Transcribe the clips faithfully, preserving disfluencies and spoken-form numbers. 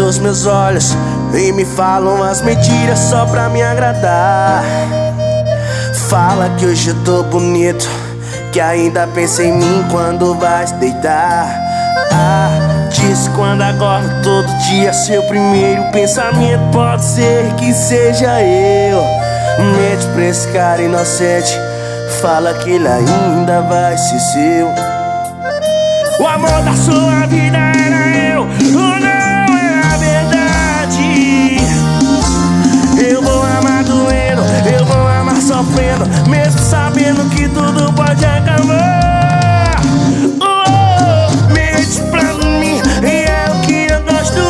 nos meus olhos e me fala umas mentiras só pra me agradar. Fala que hoje eu tô bonito, que ainda pensa em mim quando vai se deitar. Ah, diz quando acorda todo dia, seu primeiro pensamento pode ser que seja eu. Mente pra esse cara inocente, fala que ele ainda vai ser seu. O amor da sua vida era eu, ou não é a verdade? Eu vou amar doendo, eu vou amar sofrendo, mesmo sabendo que tudo pode acabar. Oh, mente pra mim e é o que eu gosto,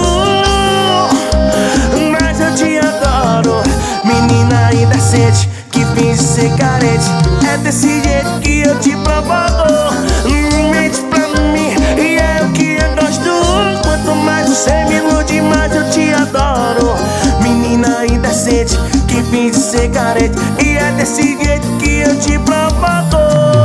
mas eu te adoro, menina indecente que finge ser carente. É desse jeito que eu te provoco. Mente pra mim e é o que eu gosto, quanto mais você me ilude, mais eu te adoro, menina indecente que finge ser carente. E é desse jeito que eu te provoco.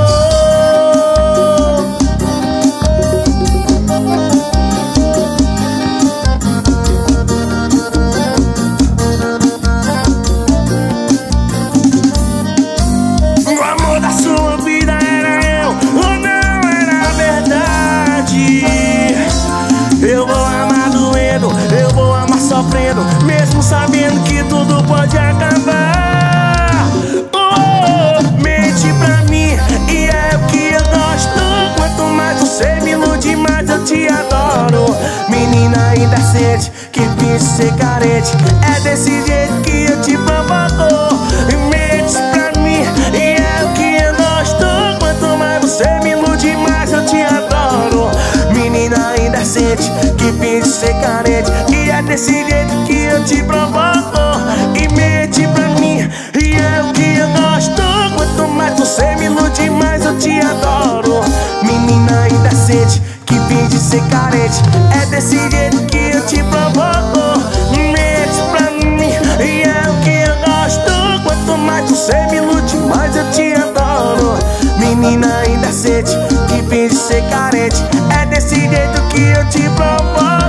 O amor da sua vida era eu, ou não era a verdade? Eu vou amar doendo, eu vou amar sofrendo, mesmo sabendo que tudo pode acabar. Oh, mente pra mim e é o que eu gosto, quanto mais você me ilude, mais eu te adoro, menina indecente que finge ser carente. É desse jeito que eu te provoco. Mente pra mim e é o que eu gosto, quanto mais você me ilude, mais eu te adoro, menina indecente que finge ser carente. E é desse jeito que eu te provoco. E mente pra mim e é o que eu gosto, quanto mais você me ilude, mais eu te adoro, menina indecente que finge ser carente. É desse jeito que eu te provoco. Mente pra mim e é o que eu gosto, quanto mais você me ilude, mais eu te adoro, menina indecente que finge ser carente. É desse jeito que eu te provoco.